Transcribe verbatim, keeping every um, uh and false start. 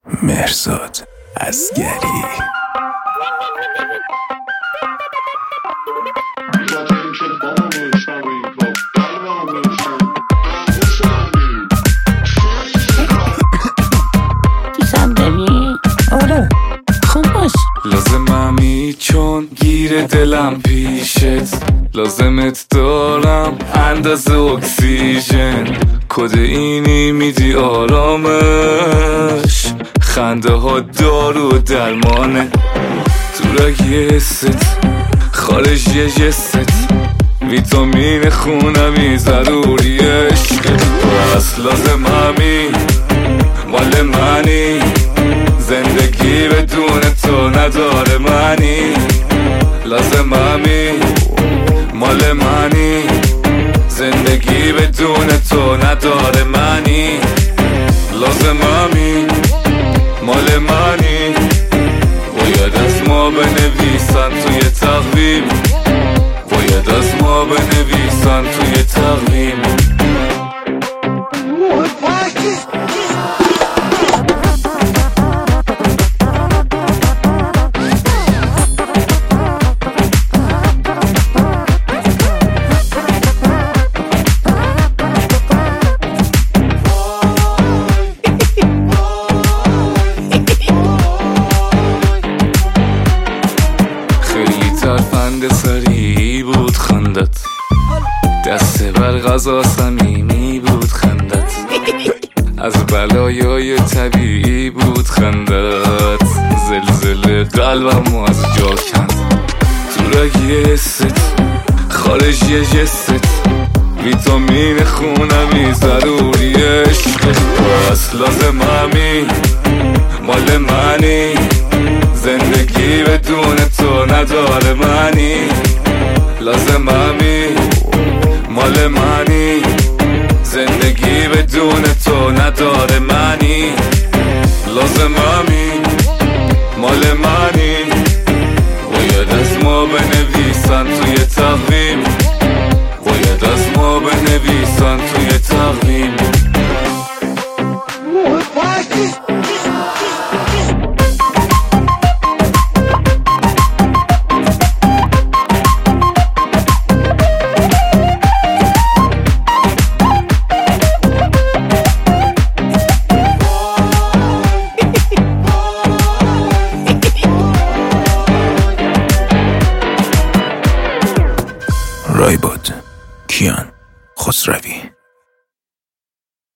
مهرزاد اصغری. تو صندلی؟ آره خوب باش. لازممی چون گیر دلم پیشت، لازمت دارم اندازه اکسیژن. کد اینی میدی آرامش، خنده ها دارو درمانه. تو رگ حست خارج یه جست، ویتامین خونمی ضروری عشقت. پس لازم همین مال منی، زندگی بدون تو نداره معنی. لازم همین مال منی، زندگی بدون تو نداره معنی. لازم همین مال منی، باید از ما بنویسن توی تقویم، باید از ما بنویسن توی تقویم. ترفند سری بود خندت، دسته بر غذا صمیمی بود خندت، از بلایای طبیعی بود خندت. زلزله قلبم از جا کند، تو رگ حست خارج یه جست، ویتامین خونمی ضروری عشقت. پس لازم همین مال منی، زندگی بدون تو نداره معنی. لازم همین مال منی، زندگی بدون تو نداره معنی. لازم همین مال منی، باید از ما بنویسن توی تقویم، باید از ما بنویسن توی تقویم. رایباد کیان خسروی.